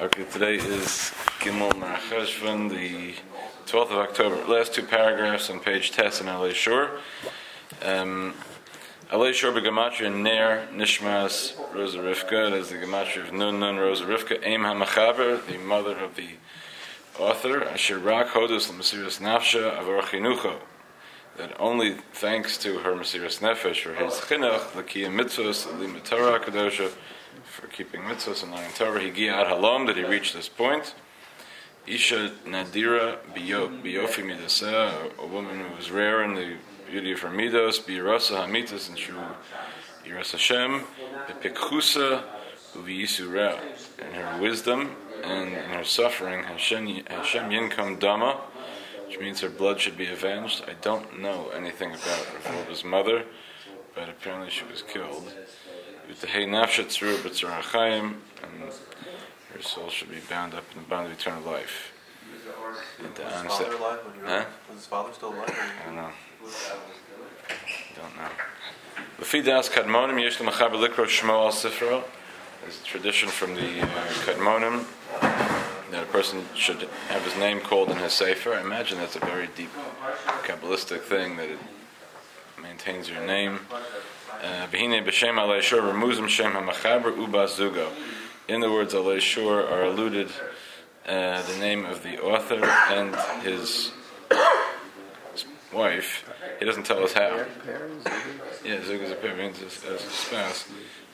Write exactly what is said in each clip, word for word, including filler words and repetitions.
Okay, today is Gimel Marcheshvan, the twelfth of October. Last two paragraphs on page Tess in Alei Shur. Um, Alei Shur begematria Ner Nishmas Rosa Rivka. That is the gematria of Nun Nun Rosa Rivka. Aim HaMachaber, the mother of the author. Asher Rak Hodus L'Mesiras Nafsha Avar Chinucho. That only thanks to her Mesiras Nefesh, or his Chinuch, L'Kiyam Mitzvos, L'Limud Torah Kadosha, for keeping mitzvahs and learning Torah, Higia ad halom, that he reached this point. Isha Nadira Biyofi Midaseh, a woman who was rare in the beauty of her midos, Biyarasa Hamitas, and Shu Yiras Hashem, Bepikhusa Uviyisu in her wisdom and in her suffering, Hashem Yinkam Dama, which means her blood should be avenged. I don't know anything about Revolva's mother, but apparently she was killed. And her soul should be bound up in the bond of eternal life. Was his father alive when you were huh? Was his father still alive? I don't know. I don't know. L'fidas Kadmonim yesh l'machaber likro shmo al sifro. There's a tradition from the uh, Kadmonim that a person should have his name called in his sefer. I imagine that's a very deep Kabbalistic thing, that it maintains your name. V'hinei b'shem alei shur remuzim shem ha'machaber ubas zugo. In the words alei shur are alluded uh, the name of the author and his wife. He doesn't tell us how. Yeah, zug is a pair, means as a spouse.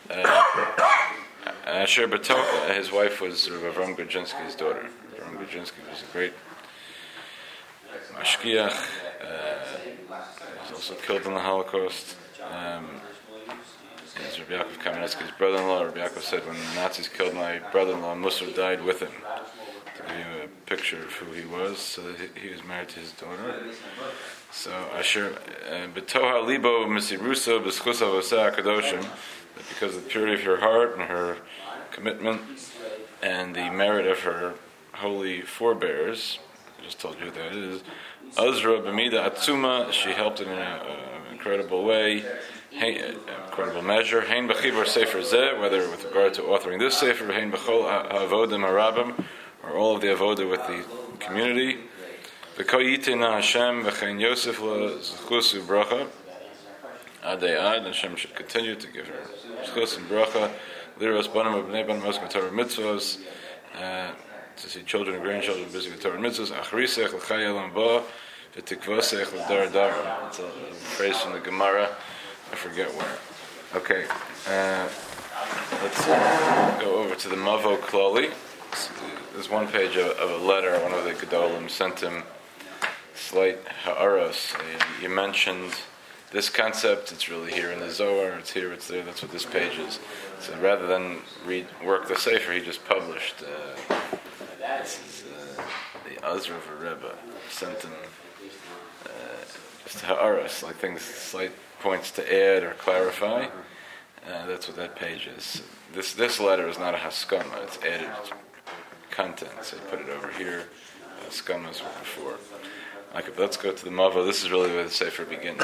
Asher Batocha, his wife was Rav Avram Grodzinski's daughter. Avram Grodzinski was a great mashkiach. Uh, he was also killed in the Holocaust. Um, It's Rabbi Yaakov Kamenetsky's brother-in-law. Rabbi Yaakov said, when the Nazis killed my brother-in-law, Musar died with him. To give you a picture of who he was. So he was married to his daughter. So Asher B'toha Libo Misiruso B'schus Avoseh HaKadoshim, that because of the purity of her heart and her commitment and the merit of her holy forebears, I just told you who that is. Azra B'mida Atzuma, she helped in an incredible way. Hey, incredible measure. Hein b'chibur sefer zeh, whether with regard to authoring this sefer, hein b'chol ha'avodim harabim, or all of the avodah with the community. V'ko yitina Hashem v'chein Yosef l'zchus u'bracha adei ad, and Hashem should continue to give her zchus and bracha, liros banim u'bnei banim oskim Torah mitzvos, uh, to see children and grandchildren busy with Torah mitzvos, achrisech l'chai elam ba, v'tikvosech l'dar dar. It's a phrase from the Gemara. I forget where. Okay, uh, let's go over to the Mavo Kloli. There's one page of, of a letter one of the Gedolim sent him, slight ha'aros. You mentioned this concept, it's really here in the Zohar, it's here, it's there, that's what this page is. So rather than read, work the Sefer, he just published, uh, this is uh, the Azra of a Rebbe, sent him uh, just ha'aros, like things, slight points to add or clarify. Uh, that's what that page is. This this letter is not a haskama, it's added content. So I put it over here. Haskamas were before. Okay, let's go to the Mavo. This is really where the Sefer begins.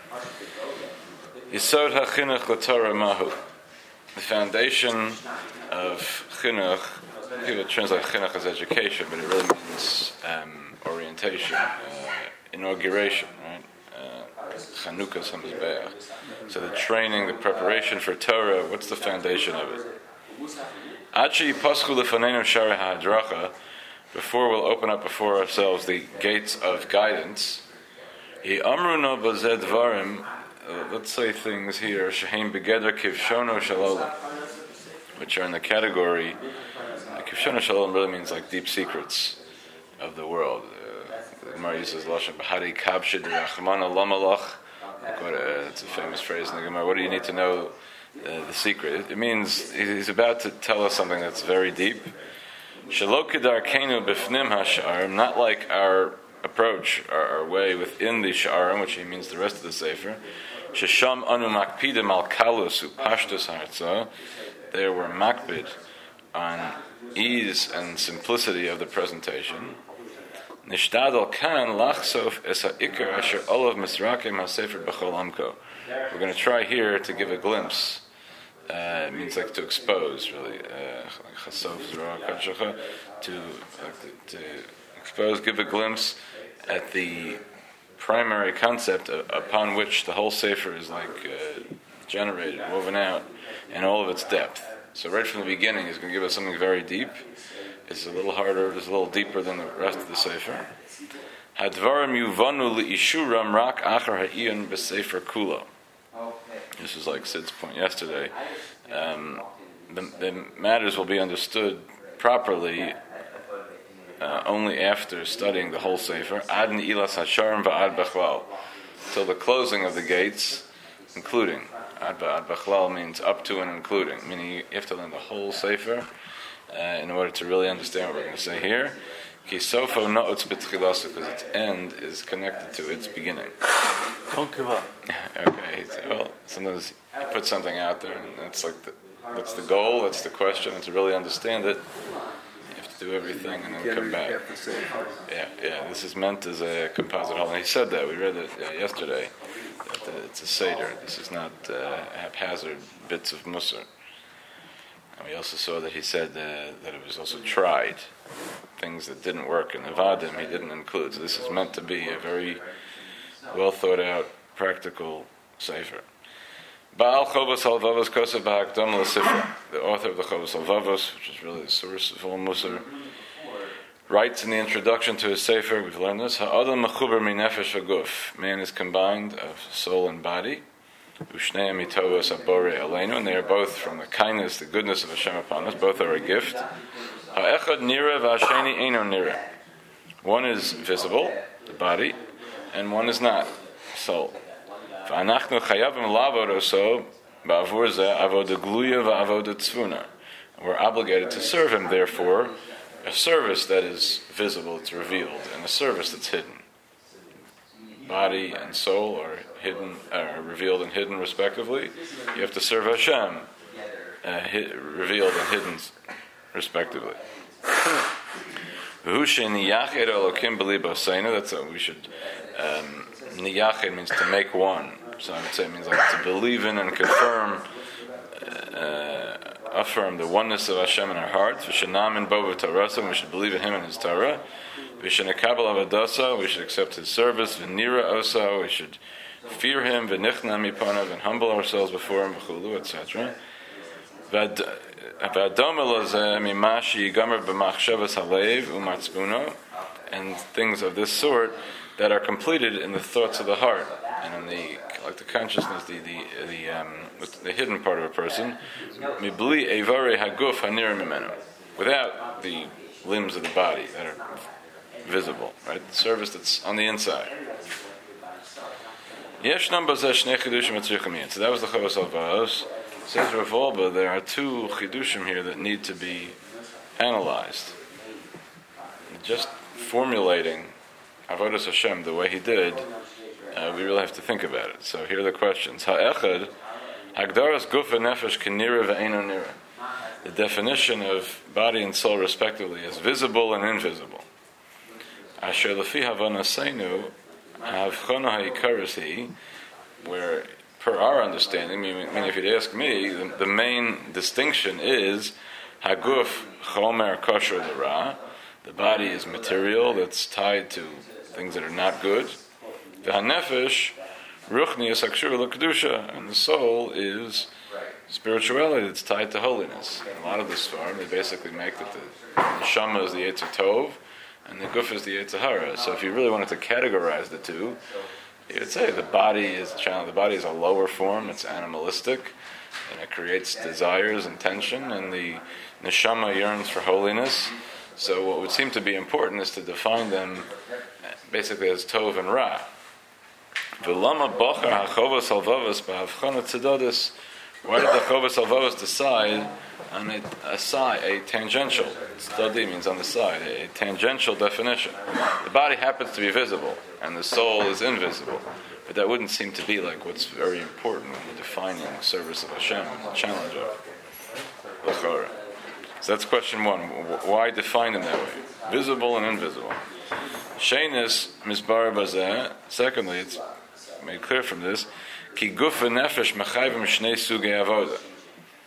Yisod HaChinuch L'Torah Mahu. The foundation of Chinuch, people translate Chinuch as education, but it really means um, orientation, uh, inauguration, right? Chanukah Samizbeach. So the training, the preparation for Torah, what's the foundation of it? Achi Paschu Lefanenu Shara HaHadracha, before we'll open up before ourselves the gates of guidance. Hi Amru No Bazed Dvarim, let's say things here, Sheheim Begeder Kivshono Shalom, which are in the category, Kivshono Shalom really means like deep secrets of the world. The Gemara uses Lashon Bahari Kabshid Rachmana Lamalach. It's a famous phrase in the Gemara. What do you need to know uh, the secret? It, it means he's about to tell us something that's very deep. Shalokidar Kenu Bifnim Hashar, not like our approach, our, our way within the Sha'arim, which he means the rest of the Sefer. Shesham Anu Makpidim Al Kalus Upashtus Harza. There were makpid on ease and simplicity of the presentation. Nishtadol kan lachsof es ha'ikar asher olav misrakim ha'sefer b'chol amko. We're going to try here to give a glimpse Uh, it means like to expose, really. Uh, to like, to expose, give a glimpse at the primary concept upon which the whole Sefer is like uh, generated, woven out, in all of its depth. So right from the beginning, he's going to give us something very deep. It's a little harder, it's a little deeper than the rest of the Sefer. Hadvarim yuvanu liishuram rak achar ha'iyon b'Sefer kulo. This is like Sid's point yesterday. Um, the, the matters will be understood properly Uh, only after studying the whole Sefer, ad ni'ilas hasharim va'ad bechlal, till the closing of the gates, including. Ad va'ad bechlal means up to and including, meaning you have to learn the whole Sefer uh, in order to really understand what we're going to say here. Ki sofo na'utz b'tchilasa, because its end is connected to its beginning. Don't give up. Okay, so, well, sometimes you put something out there, and that's like the, that's the goal, that's the question, and to really understand it, do everything and then come back. Yeah, yeah. This is meant as a composite whole, and he said that. We read it uh, yesterday. That uh, it's a seder. This is not uh, haphazard bits of musar. And we also saw that he said uh, that it was also tried. Things that didn't work in the vadim he didn't include. So this is meant to be a very well thought out, practical sefer. Baal Chovos Halvavos Kosev Ba'akdam L'Sifra, the author of the Chovos Halvavos, which is really the source of all Musar, writes in the introduction to his Sefer, we've learned this, Ha'adam Mechuber Minefesh V'Guf, man is combined of soul and body, Ushneim Mitovos Abore Aleinu, and they are both from the kindness, the goodness of Hashem upon us, both are a gift. Ha'echad Nira V'Hasheni Eino Nira, one is visible, the body, and one is not, soul. We're obligated to serve him, therefore, a service that is visible, it's revealed, and a service that's hidden. Body and soul are hidden, are revealed and hidden, respectively. You have to serve Hashem, uh, hid, revealed and hidden, respectively. That's what we should. Um, Niyached means to make one. So I would say it means like to believe in and confirm, uh, affirm the oneness of Hashem in our hearts. V'shenam in bo v'torasa, we should believe in Him and His Torah. V'shenekabel avadasa, we should accept His service. V'nira osa, we should fear Him. V'nichna mipanav, and humble ourselves before Him. V'chulu, et cetera. V'adom elazeh mimashi yigamer b'machshavas halev u'matzbuno, and things of this sort that are completed in the thoughts of the heart and in the like the consciousness, the the the um, the hidden part of a person. Mibli evare haguf hanir mimenu, without the limbs of the body that are visible, right? The service that's on the inside. Yesh number shnei chidushim etzrichim. So that was the Chovos Halvavos. Says Rav Wolbe, there are two chidushim here that need to be analyzed. Just formulating Avodas Hashem the way he did, uh, we really have to think about it. So here are the questions. Ha'echad, Hagdaras guf v'nefesh k'nira v'eino nira. The definition of body and soul respectively is visible and invisible. Asher lefi havanaseinu havchona ha'ikaris hi, where per our understanding, I mean, if you'd ask me, the, the main distinction is haguf chomer kosher l'ra. The body is material that's tied to things that are not good. The hanefesh, ruchni is akshur l'kedusha, and the soul is spirituality that's tied to holiness. In a lot of the Sfarim, they basically make that the neshama is the Yetzer Tov, and the guf is the Yetzer Hara. So if you really wanted to categorize the two, you would say the body is the body is a lower form, it's animalistic, and it creates desires and tension, and the neshama yearns for holiness. So what would seem to be important is to define them basically as tov and ra. V'lama bocher ha'chovos halvavos b'havchana tzedodis. Why did the chovos halvavos decide on a, a side, a tangential? Tzedodi means on the side, a tangential definition. The body happens to be visible, and the soul is invisible. But that wouldn't seem to be like what's very important when you're defining the service of Hashem, the challenge of l'chora. So that's question one. Why define them that way? Visible and invisible. Sheinis misbar bazeh. Secondly, it's made clear from this, ki guf v'nefesh mechayvim shnei sugei avoda.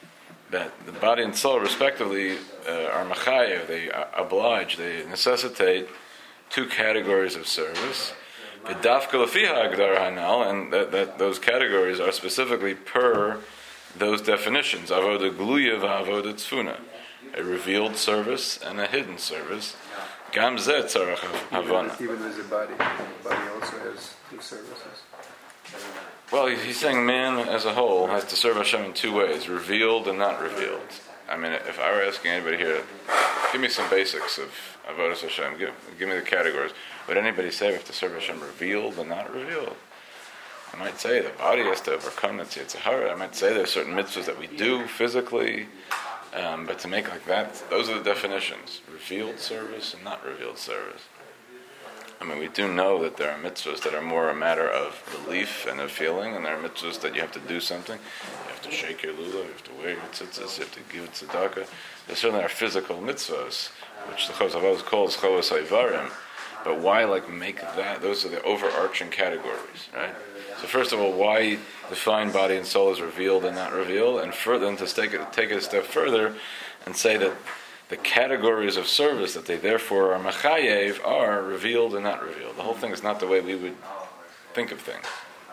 that the body and soul, respectively, uh, are machayev. They uh, oblige. They necessitate two categories of service. V'dafka lefiha agdar hanal, and that, that those categories are specifically per those definitions: avoda gluya v'avoda tzfuna, a revealed service and a hidden service. Gam zeh tzarach havana. Even as a body, the body also has two services. Well, he's saying man as a whole has to serve Hashem in two ways: revealed and not revealed. I mean, if I were asking anybody here, give me some basics of avodas Hashem. Give, give me the categories. Would anybody say we have to serve Hashem revealed and not revealed? I might say the body has to overcome its yitzhara. I might say there's certain mitzvahs that we do physically, um, but to make like that, those are the definitions: revealed service and not revealed service. I mean, we do know that there are mitzvahs that are more a matter of belief and of feeling, and there are mitzvahs that you have to do something. You have to shake your lulav, you have to wear your tzitzis, you have to give it tzedakah. There certainly are physical mitzvahs, which the Chovos HaLevavos calls chovos haivarim. But why, like, make that? Those are the overarching categories, right? So first of all, why define body and soul as revealed and not revealed? And further, and to take it, take it a step further and say that the categories of service that they therefore are machayev are revealed and not revealed. The whole thing is not the way we would think of things.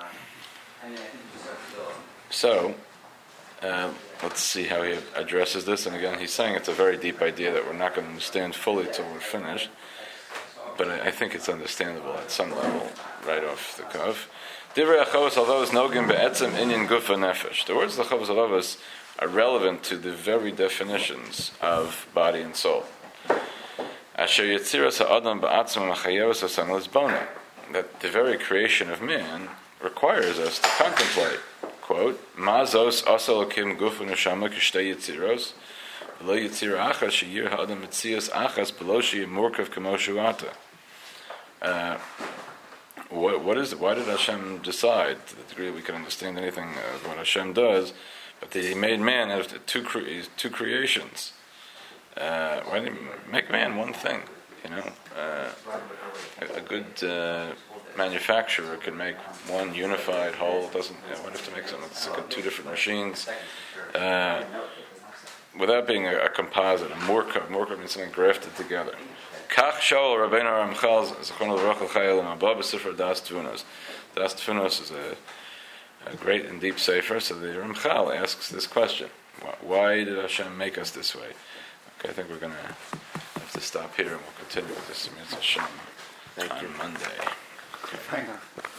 So, uh, let's see how he addresses this. And again, he's saying it's a very deep idea that we're not going to understand fully till we're finished. But I, I think it's understandable at some level, right off the cuff. Divrei HaChovos HaLevavos nogim be'etzem inyan gufa nefesh. The words of the Chovos HaLevavos are relevant to the very definitions of body and soul. Asher yetziras ha'adam ba'atzma machayevas hasan lizbona. That the very creation of man requires us to contemplate, quote, Ma zos asa lokim gufa neshama kishtei yetziros v'lo yetzira achas sheyir ha'adam metzias achas below sheyir murkav kamo shuata. Uh, what, what is it? Why did Hashem decide, to the degree we can understand anything of what Hashem does, but that He made man out of two cre- two creations? Uh, why did He make man one thing? You know, uh, a, a good uh, manufacturer could make one unified whole. It doesn't. You know, why do you have to make something that's like two different machines? Uh, without being a, a composite, a murkav. Murkav means something grafted together. Kach Shaul Rabbeinu Ramchal Zechron L'Vrach L'Chayil L'Mabah B'Sifra Das Tfunos. Das Tfunos is a, a great and deep sefer. So the Ramchal asks this question: why did Hashem make us this way? Okay, I think we're going to have to stop here and we'll continue with this Mitzvah Hashem on Monday. Hang on.